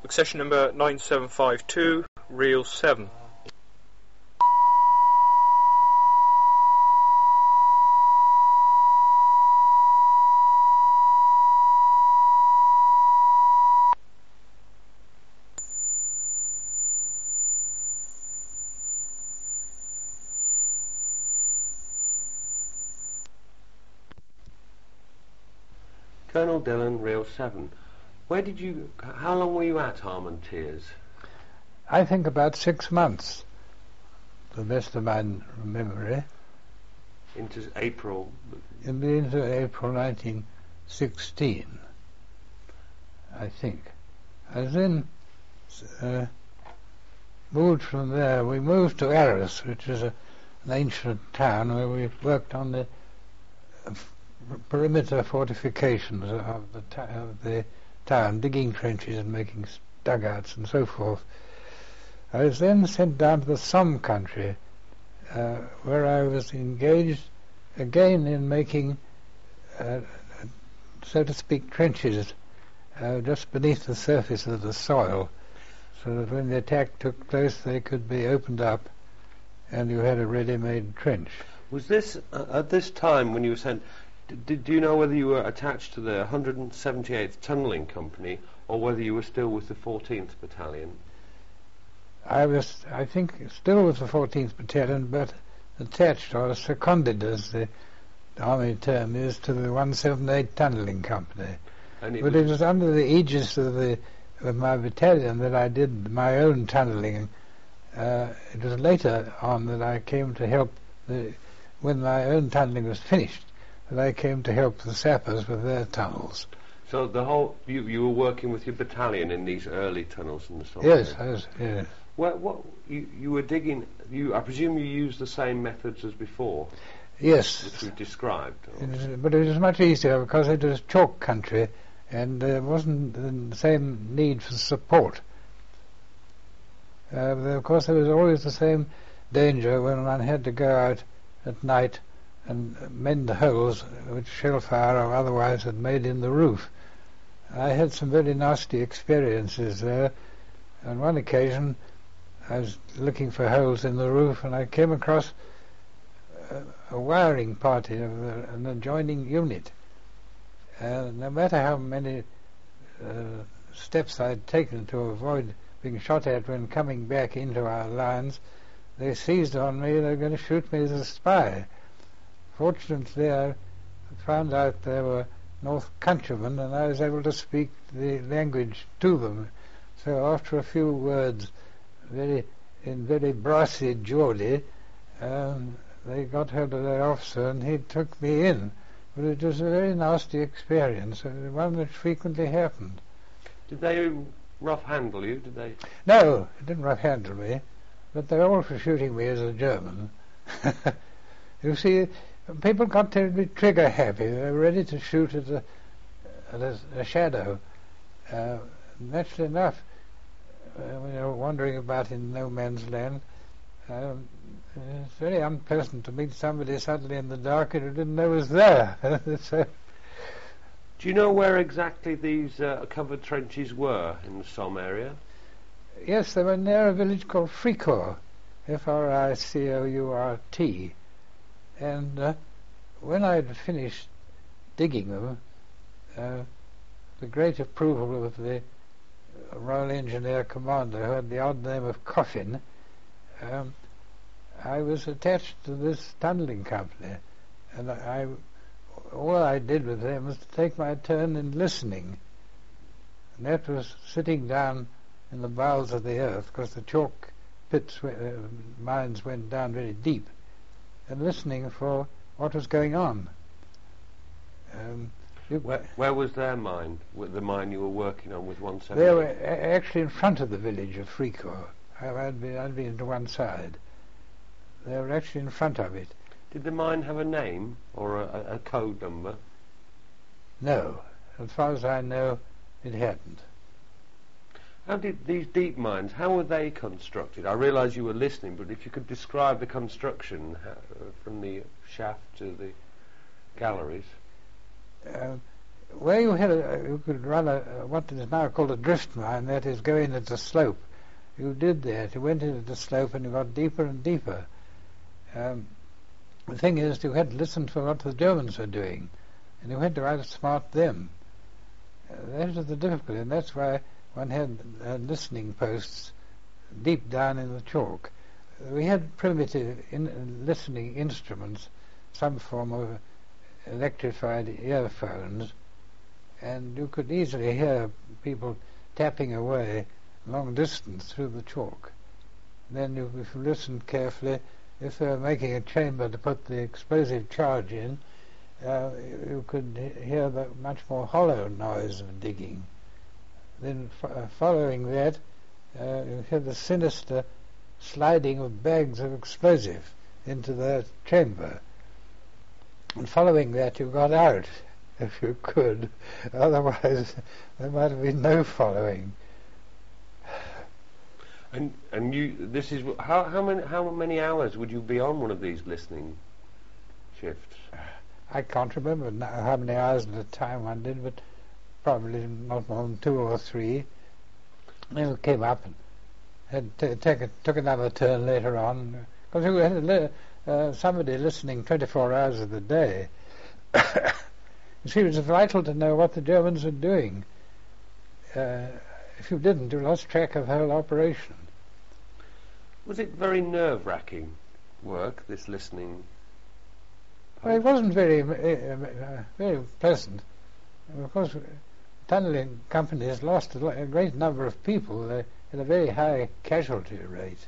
Accession number 9752, reel 7. Colonel Dillon, reel 7. How long were you at Armentières? I think about 6 months, to the best of my memory. Into April? Into April 1916, I think. I was then moved from there. We moved to Arras, which is an ancient town where we worked on the perimeter fortifications of the town, digging trenches and making dugouts and so forth. I was then sent down to the Somme country, where I was engaged again in making, so to speak, trenches just beneath the surface of the soil, so that when the attack took place they could be opened up and you had a ready-made trench. Was this, at this time when you were sent, do you know whether you were attached to the 178th Tunnelling Company or whether you were still with the 14th Battalion? I was, I think, still with the 14th Battalion, but attached, or seconded, as the army term is, to the 178th Tunnelling Company. But it was under the aegis of my battalion that I did my own tunnelling. It was later on that I came to help, when my own tunnelling was finished, that I came to help the sappers with their tunnels. So the whole, you were working with your battalion in these early tunnels in the Somme? Yes, I was, yes. What you were digging, I presume you used the same methods as before? Yes. Which we've described? But it was much easier because it was chalk country and there wasn't the same need for support. Of course there was always the same danger when one had to go out at night and mend the holes which shell fire or otherwise had made in the roof. I had some very nasty experiences there. On one occasion I was looking for holes in the roof and I came across a wiring party of an adjoining unit. No matter how many steps I'd taken to avoid being shot at when coming back into our lines, they seized on me. They were going to shoot me as a spy. Fortunately, I found out they were North countrymen, and I was able to speak the language to them. So after a few words, in very brassy Geordie, they got hold of their officer, and he took me in. But it was a very nasty experience, one which frequently happened. Did they rough handle you? Did they? No, it didn't rough handle me, but they were all for shooting me as a German. You see, people got terribly trigger happy. They were ready to shoot at a shadow. Naturally enough, when you're wandering about in no man's land, it's very unpleasant to meet somebody suddenly in the dark and you didn't know was there. So, do you know where exactly these covered trenches were in the Somme area? Yes, they were near a village called Fricourt, Fricourt, and when I had finished digging them, the great approval of the Royal Engineer Commander, who had the odd name of Coffin, I was attached to this tunnelling company, and all I did with them was to take my turn in listening, and that was sitting down in the bowels of the earth, because the chalk pits, mines went down very deep, and listening for what was going on. Where was their mine? The mine you were working on with 178? They were actually in front of the village of Fricourt. I'd been to one side. They were actually in front of it. Did the mine have a name or a code number? No. As far as I know, it hadn't. How did these deep mines, how were they constructed? I realise you were listening, but if you could describe the construction from the shaft to the galleries. where you could run what is now called a drift mine, that is, go in at a slope. You did that. You went into the slope and you got deeper and deeper. The thing is, you had to listen for what the Germans were doing, and you had to outsmart them. That was the difficulty, and that's why one had listening posts deep down in the chalk. We had primitive listening instruments, some form of electrified earphones, and you could easily hear people tapping away long distance through the chalk. Then if you listened carefully, if they were making a chamber to put the explosive charge in, you could hear the much more hollow noise of digging. Then following that, you hear the sinister sliding of bags of explosive into the chamber. And following that, you got out, if you could. Otherwise, there might have been no following. And you, this is how many hours would you be on one of these listening shifts? I can't remember how many hours at a time one did, but probably not more than 2 or 3. Then we came up and took another turn later on, because we had somebody listening 24 hours of the day. You see, it was vital to know what the Germans were doing. If you didn't, you lost track of the whole operation. Was it very nerve-wracking work, this listening? Well, it wasn't very pleasant. Of course, tunnelling companies lost a great number of people. They had a very high casualty rate.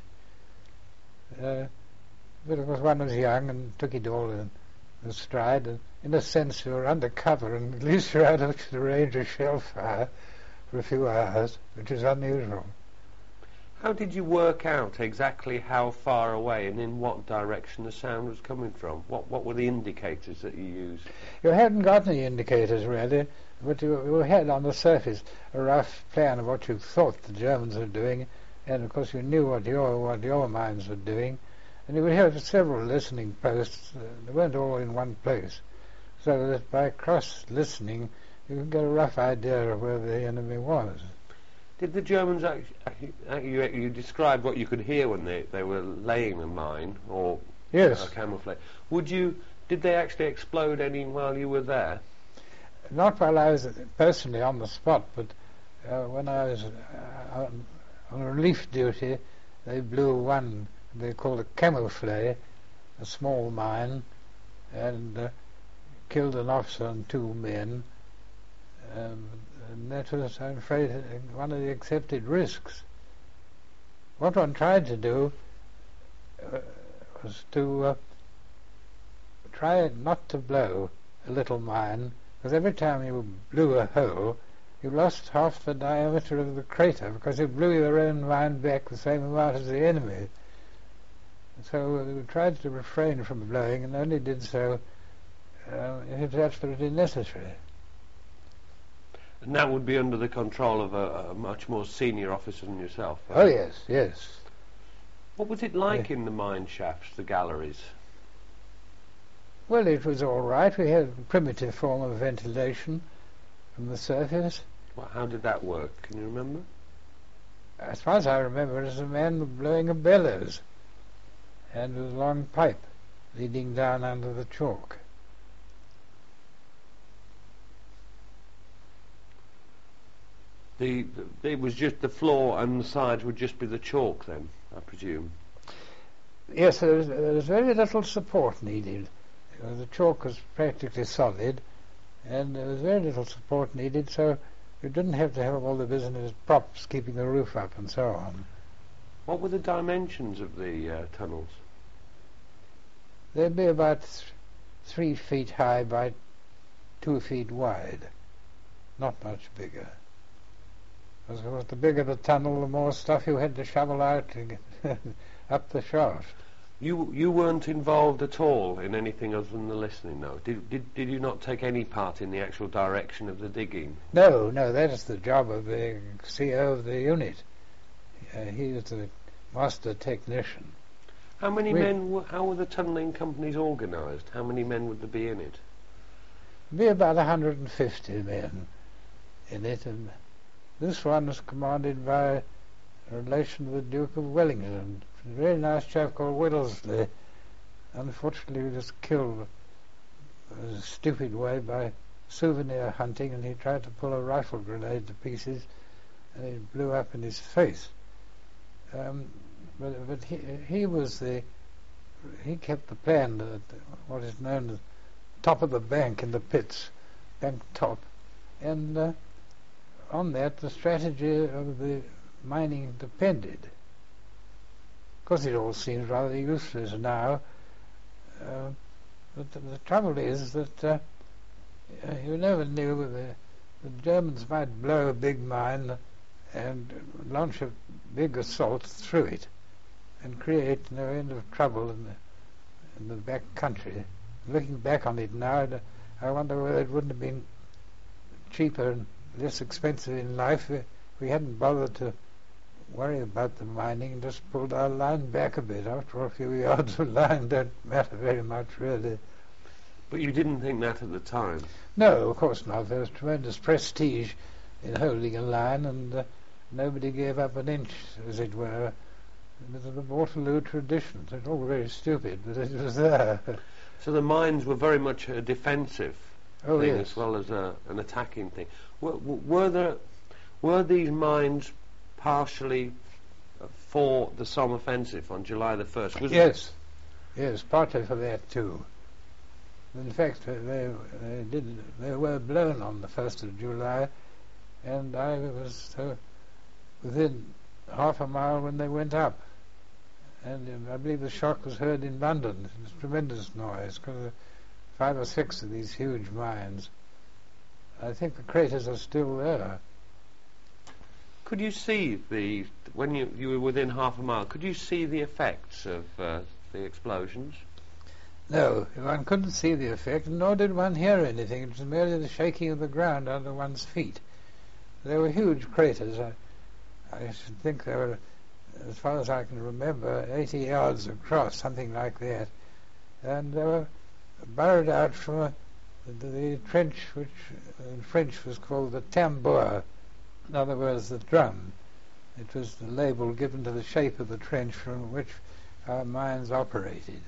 But of course one was young and took it all in stride, and in a sense you were undercover, and at least you're out of the range of shell fire for a few hours, which is unusual. How did you work out exactly how far away and in what direction the sound was coming from? What were the indicators that you used? You hadn't got any indicators really, but you had on the surface a rough plan of what you thought the Germans were doing, and of course you knew what your mines were doing, and you would have several listening posts. They weren't all in one place, so that by cross-listening you could get a rough idea of where the enemy was. Did the Germans you described what you could hear when they were laying a mine or yes. Camouflage. Did they actually explode any while you were there? Not while I was personally on the spot, but when I was on relief duty, they blew one they called a Camouflage, a small mine, and killed an officer and 2 men. And that was, I'm afraid, one of the accepted risks. What one tried to do was to try not to blow a little mine, because every time you blew a hole, you lost half the diameter of the crater, because you blew your own mine back the same amount as the enemy. So we tried to refrain from blowing, and only did so if it was absolutely necessary. And that would be under the control of a much more senior officer than yourself? Oh, yes, yes. What was it like in the mine shafts, the galleries? Well, it was all right. We had a primitive form of ventilation from the surface. Well, how did that work? Can you remember? As far as I remember, it was a man blowing a bellows and with a long pipe leading down under the chalk. It was just the floor and the sides would just be the chalk then, I presume? Yes, there was very little support needed. The chalk was practically solid, and there was very little support needed, so you didn't have to have all the business props keeping the roof up and so on. What were the dimensions of the tunnels? They'd be about 3 feet high by 2 feet wide, not much bigger. Because the bigger the tunnel, the more stuff you had to shovel out to get up the shaft. You weren't involved at all in anything other than the listening, though? Did you not take any part in the actual direction of the digging? No, that is the job of the CO of the unit. He was the master technician. How many men? How were the tunnelling companies organised? How many men would there be in it? be about 150 men in it, and this one was commanded by a relation of the Duke of Wellington, a very nice chap called Wellesley. Unfortunately, he was killed in a stupid way by souvenir hunting, and he tried to pull a rifle grenade to pieces, and it blew up in his face. But he kept the plan at what is known as top of the bank in the pits, bank top, and on that the strategy of the mining depended. Of course, it all seems rather useless now, but the trouble is that you never knew the Germans might blow a big mine and launch a big assault through it and create no end of trouble in the back country. Looking back on it now, I wonder whether it wouldn't have been cheaper and less expensive in life if we hadn't bothered to worry about the mining and just pulled our line back a bit. After all, a few yards of line don't matter very much, really. But you didn't think that at the time? No, of course not. There was tremendous prestige in holding a line, and nobody gave up an inch, as it were. It was the Waterloo tradition. It's all very stupid, but it was there. So the mines were very much a defensive thing, yes, as well as an attacking thing. Were these mines partially for the Somme offensive on July the 1st? Yes, partly for that too. In fact, they were blown on the 1st of July, and I was within half a mile when they went up. And I believe the shock was heard in London. It was a tremendous noise, because of 5 or 6 of these huge mines. I think the craters are still there. Could you see when you were within half a mile, could you see the effects of the explosions? No, one couldn't see the effect, nor did one hear anything. It was merely the shaking of the ground under one's feet. They were huge craters. I should think they were, as far as I can remember, 80 yards across, something like that. And they were burrowed out from the trench, which in French was called the tambour, in other words, the drum. It was the label given to the shape of the trench from which our mines operated.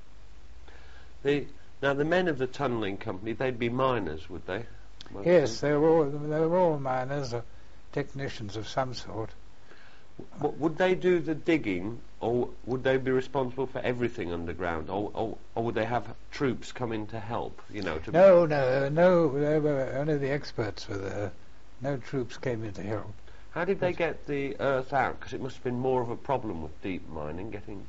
Now, the men of the tunnelling company, they'd be miners, would they? Yes, they were all miners or technicians of some sort. Would they do the digging, or would they be responsible for everything underground, or would they have troops come in to help? No. They were only the experts were there. No troops came in to help. How did they get the earth out? Because it must have been more of a problem with deep mining getting.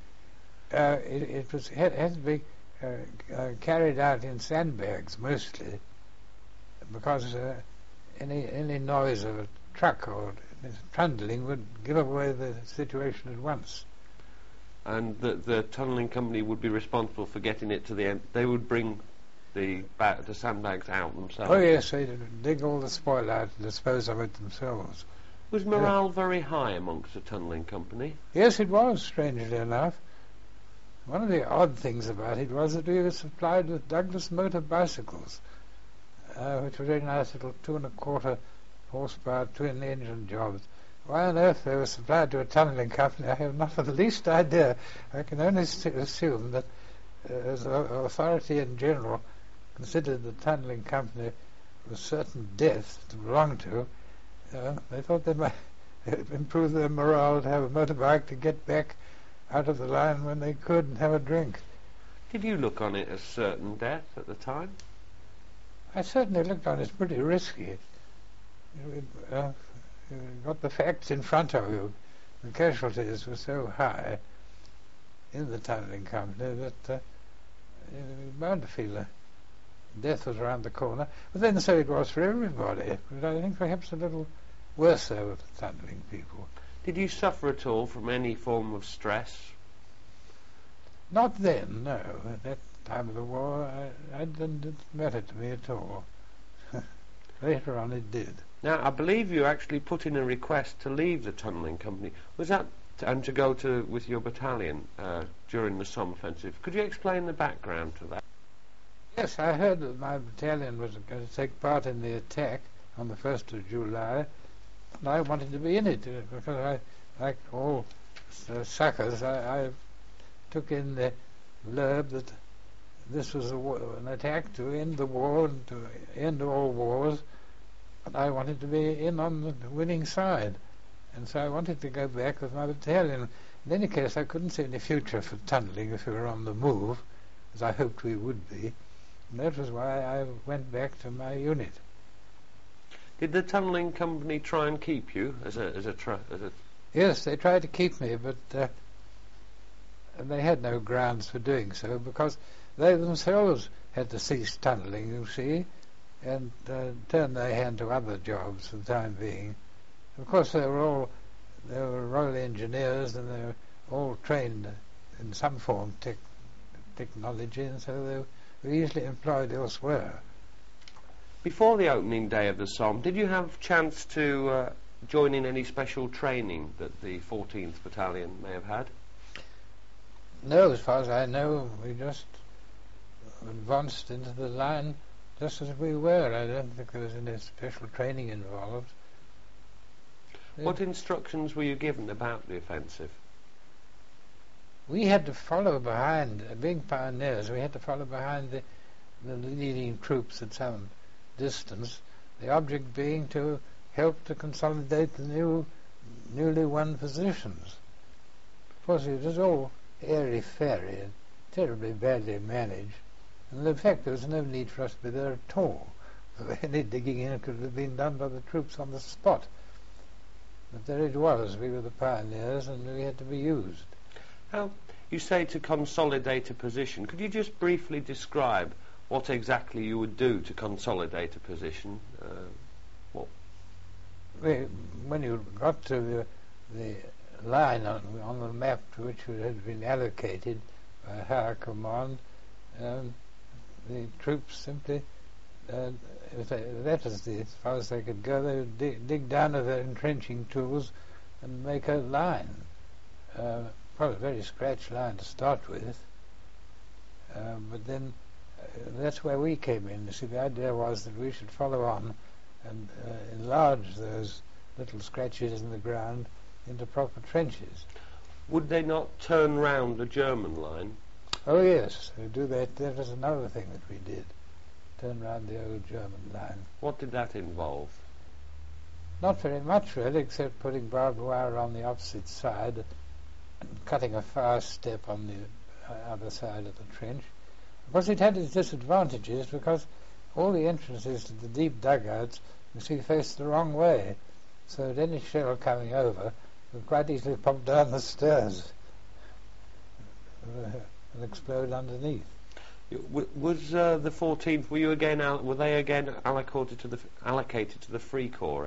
It had to be carried out in sandbags mostly, because any noise of a truck or trundling would give away the situation at once. And the tunnelling company would be responsible for getting it to the end. They would bring the sandbags out themselves. Oh yes, they'd dig all the spoil out and dispose of it themselves. Was morale very high amongst the tunnelling company? Yes, it was, strangely enough. One of the odd things about it was that we were supplied with Douglas motor bicycles, which were very nice little 2¼ horsepower twin-engine jobs. Why on earth they were supplied to a tunnelling company, I have not the least idea. I can only assume that, as authority in general considered the tunnelling company was certain death to belong to, they thought they might improve their morale to have a motorbike to get back out of the line when they could and have a drink. Did you look on it as certain death at the time? I certainly looked on it as pretty risky. You got the facts in front of you. The casualties were so high in the tunnelling company that you were bound to feel death was around the corner. But then so it was for everybody. But I think perhaps a little worse so with the tunnelling people. Did you suffer at all from any form of stress? Not then, no. At that time of the war, it didn't matter to me at all. Later on it did. Now, I believe you actually put in a request to leave the tunnelling company. Was that and to go with your battalion during the Somme offensive? Could you explain the background to that? Yes, I heard that my battalion was going to take part in the attack on the 1st of July, and I wanted to be in it because I, like all suckers, I took in the blurb that this was an attack to end the war and to end all wars, and I wanted to be in on the winning side. And so I wanted to go back with my battalion. In any case, I couldn't see any future for tunnelling if we were on the move, as I hoped we would be. And that was why I went back to my unit. Did the tunnelling company try and keep you as a Yes, they tried to keep me, but they had no grounds for doing so, because they themselves had to cease tunnelling, you see, and turn their hand to other jobs for the time being. Of course, they were Royal Engineers, and they were all trained in some form of technology, and so they were easily employed elsewhere. Before the opening day of the Somme, did you have chance to join in any special training that the 14th Battalion may have had? No, as far as I know, we just advanced into the line just as we were. I don't think there was any special training involved. What instructions were you given about the offensive? We had to follow behind, being pioneers, we had to follow behind the leading troops at some distance, the object being to help to consolidate the newly won positions. Of course, it was all airy-fairy and terribly badly managed, and in fact there was no need for us to be there at all. Any digging in could have been done by the troops on the spot. But there it was, we were the pioneers, and we had to be used. How you say to consolidate a position. Could you just briefly describe what exactly you would do to consolidate a position? When you got to the line on the map to which it had been allocated by higher command, the troops simply, that was as far as they could go, they would dig down with their entrenching tools and make a line. Probably a very scratch line to start with, but then that's where we came in. You see, the idea was that we should follow on and enlarge those little scratches in the ground into proper trenches. Would they not turn round the German line? Oh yes, we do that. That was another thing that we did. Turn round the old German line. What did that involve? Not very much really, except putting barbed wire on the opposite side and cutting a fire step on the other side of the trench. Of course, it had its disadvantages because all the entrances to the deep dugouts, you see, faced the wrong way, so that any shell coming over would quite easily pop down the stairs and explode underneath. Was the 14th? Were they again allocated to the Free Corps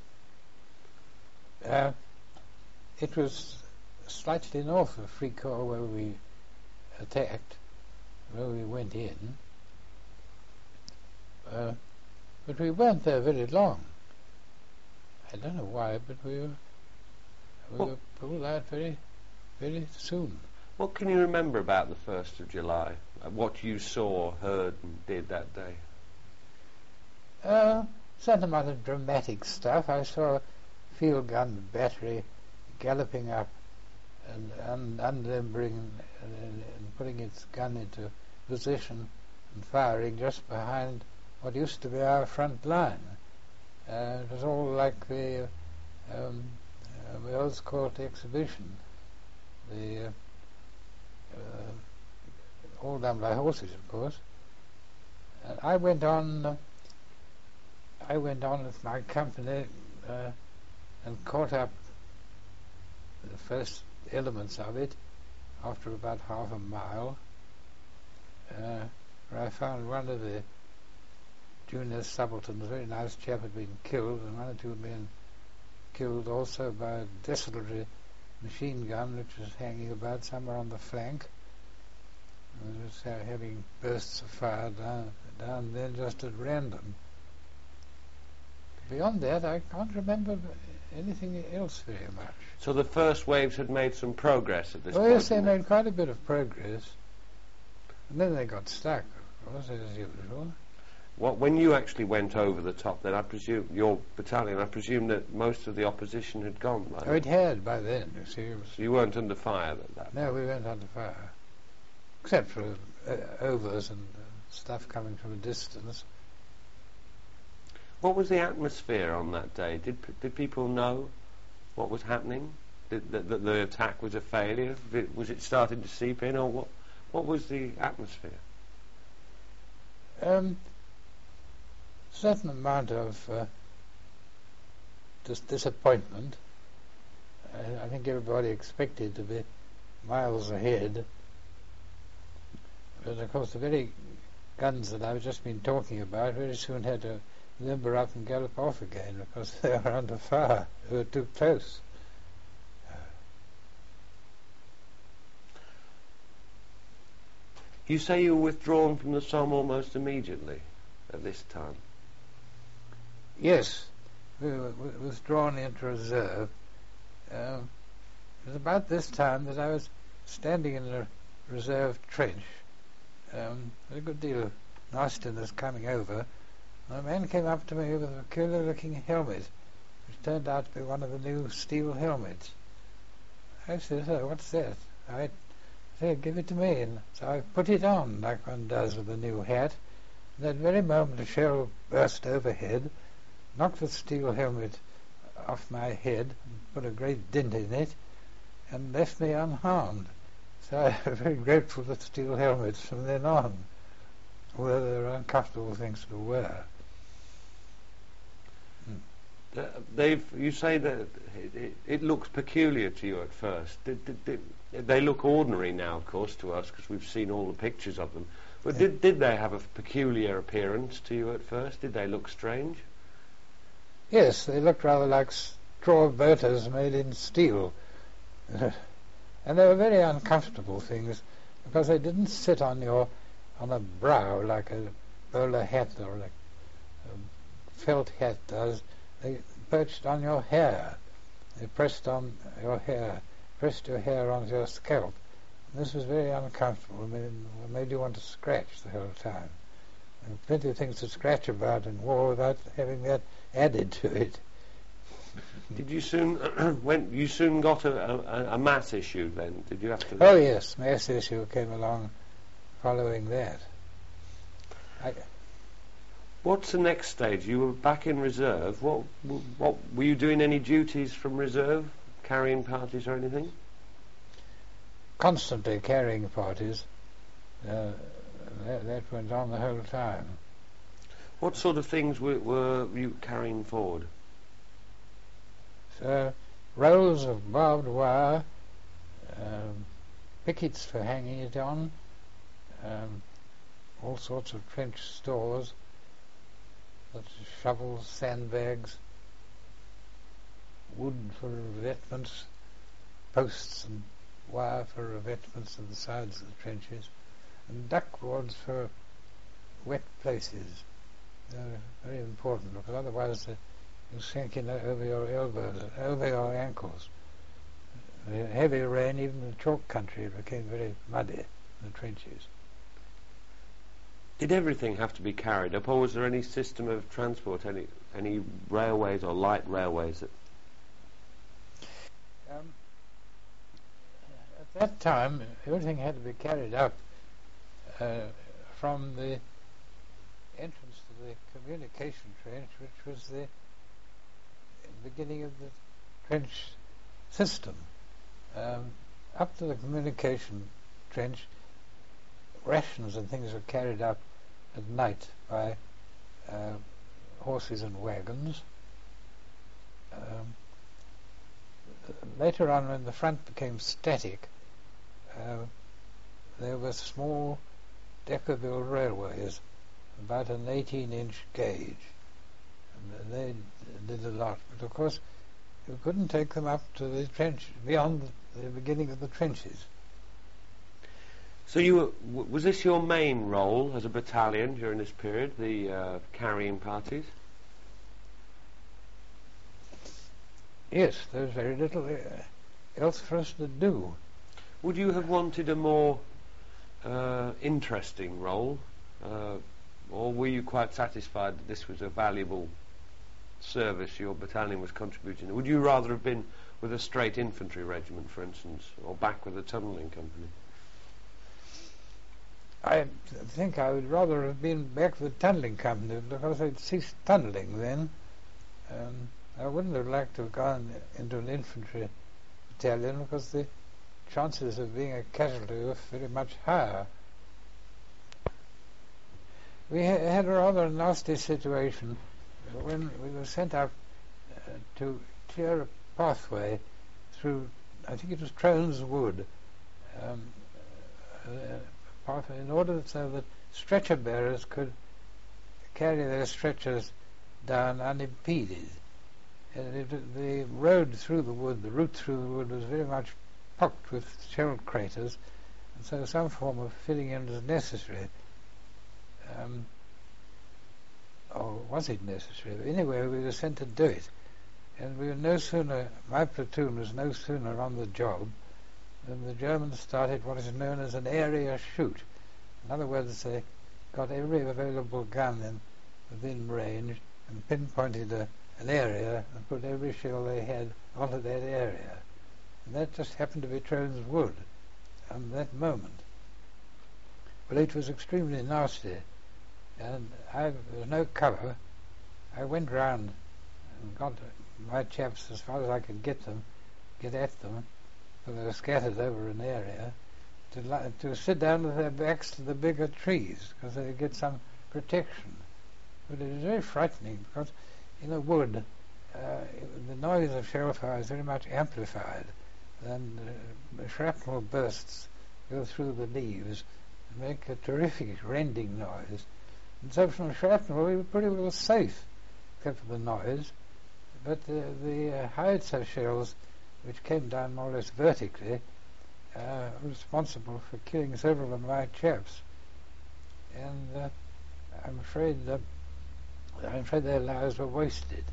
area? It was slightly north of Free Corps where we attacked, where we went in. But we weren't there very long. I don't know why, but we were pulled out very, very soon. What can you remember about the 1st of July? What you saw, heard, and did that day? Certain amount of dramatic stuff. I saw a field gun battery galloping up and unlimbering and putting its gun into position and firing just behind what used to be our front line. It was all like the Earls Court exhibition, all done by horses, of course. I went on with my company and caught up the first elements of it after about half a mile, where I found one of the junior subalterns, a very nice chap, had been killed, and one or two men killed also by a desultory machine gun which was hanging about somewhere on the flank. And it was having bursts of fire down there just at random. Beyond that, I can't remember anything else very much. So the first waves had made some progress at this point? Oh yes, they made quite a bit of progress. And then they got stuck, of course, as usual. When you actually went over the top, then I presume your battalion. I presume that most of the opposition had gone. By Oh, then. it had by then. You see, it was, So you weren't under fire at that. no, we weren't under fire, except for overs and stuff coming from a distance. What was the atmosphere on that day? Did people know what was happening? That the attack was a failure? Was it starting to seep in, or what was the atmosphere? Certain amount of disappointment. I think everybody expected to be miles ahead, but of course the very guns that I've just been talking about very soon had to limber up and gallop off again because they were under fire. They were too close. You say you were withdrawn from the Somme almost immediately at this time. Yes, we were withdrawn into reserve. It was about this time that I was standing in a reserve trench. A good deal of nastiness coming over. And a man came up to me with a peculiar-looking helmet, which turned out to be one of the new steel helmets. I said, "Oh, what's that?" I said, "Give it to me." And so I put it on, like one does with a new hat. And that very moment a shell burst overhead, knocked the steel helmet off my head, and put a great dent in it, and left me unharmed. So I'm very grateful to steel helmets from then on, although they were uncomfortable things to wear. You say that it looks peculiar to you at first. They look ordinary now, of course, to us because we've seen all the pictures of them. But did they have a peculiar appearance to you at first? Did they look strange? Yes, they looked rather like straw boaters made in steel. And they were very uncomfortable things because they didn't sit on a brow like a bowler hat or like a felt hat does. They perched on your hair. They pressed on your hair, pressed your hair onto your scalp. And this was very uncomfortable. It made you want to scratch the whole time. There were plenty of things to scratch about in war without having that added to it. Did you soon you soon got a mass issue then? Did you have to? Oh yes, mass issue came along following that. What's the next stage? You were back in reserve. What were you doing? Any duties from reserve, carrying parties or anything? Constantly carrying parties. That went on the whole time. What sort of things were you carrying forward? Rolls of barbed wire, pickets for hanging it on, all sorts of trench stores, such as shovels, sandbags, wood for revetments, posts and wire for revetments on the sides of the trenches, and duckboards for wet places. They're very important because otherwise you sink in over your elbows, over your ankles. In heavy rain, even in the chalk country, it became very muddy in the trenches. Did everything have to be carried up, or was there any system of transport, any railways or light railways? At that time, everything had to be carried up from the entrance to the communication trench, which was the beginning of the trench system. Up to the communication trench, rations and things were carried up at night by horses and wagons. Later on, when the front became static, there were small Deckerville railways, about an 18-inch gauge, and they did a lot. But of course, you couldn't take them up to the trench beyond the beginning of the trenches. So was this your main role as a battalion during this period, the carrying parties? Yes, there was very little else for us to do. Would you have wanted a more interesting role? or were you quite satisfied that this was a valuable service your battalion was contributing? Would you rather have been with a straight infantry regiment, for instance, or back with a tunnelling company? I think I would rather have been back with the tunnelling company, because I'd ceased tunnelling then. I wouldn't have liked to have gone into an infantry battalion, because the chances of being a casualty were very much higher. We had a rather nasty situation when we were sent out to clear a pathway through, I think it was Trones Wood, pathway, in order so that stretcher bearers could carry their stretchers down unimpeded. And the road through the wood, the route through the wood, was very much pocked with shell craters, and so some form of filling in was necessary. Or was it necessary? But anyway, we were sent to do it, and we were no sooner, my platoon was no sooner on the job than the Germans started what is known as an area shoot. In other words, they got every available gun within range and pinpointed an area and put every shell they had onto that area. And that just happened to be Trones Wood at that moment. But it was extremely nasty, and there was no cover. I went round and got my chaps as far as I could get at them, for they were scattered over an area, to sit down with their backs to the bigger trees, because they would get some protection. But it was very frightening, because in a wood, the noise of shell fire is very much amplified, and shrapnel bursts go through the leaves and make a terrific rending noise. And so from shrapnel we were pretty well safe, except for the noise. But the howitzer shells, which came down more or less vertically, were responsible for killing several of my chaps. And I'm afraid their lives were wasted.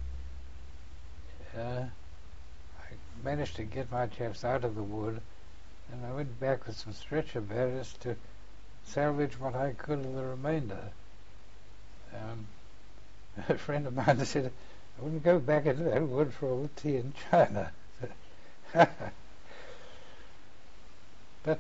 I managed to get my chaps out of the wood, and I went back with some stretcher bearers to salvage what I could of the remainder. A friend of mine said, I wouldn't go back into that wood for all the tea in China. But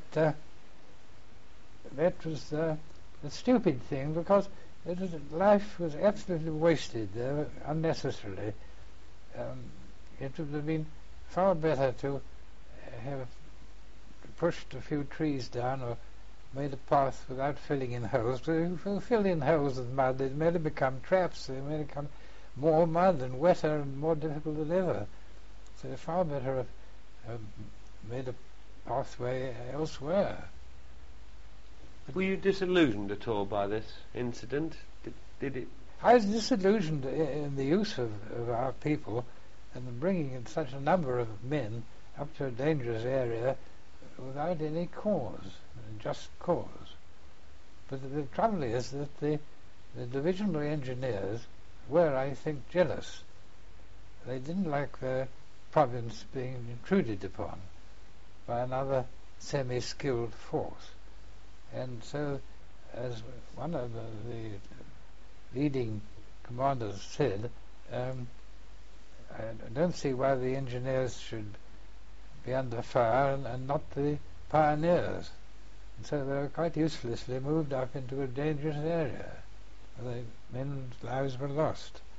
that was a stupid thing, because life was absolutely wasted unnecessarily. It would have been far better to have pushed a few trees down or made a path without filling in holes. But if you fill in holes with mud, they may become traps. They may become more mud and wetter and more difficult than ever. So it's far better have made a pathway elsewhere. Were you disillusioned at all by this incident? Did it? I was disillusioned in the use of our people and bringing in such a number of men up to a dangerous area without any cause, just cause. But the trouble is that the divisional engineers were, I think, jealous. They didn't like their province being intruded upon by another semi-skilled force. And so, as one of the leading commanders said, I don't see why the engineers should be under fire and not the pioneers. And so they were quite uselessly moved up into a dangerous area, where men's lives were lost.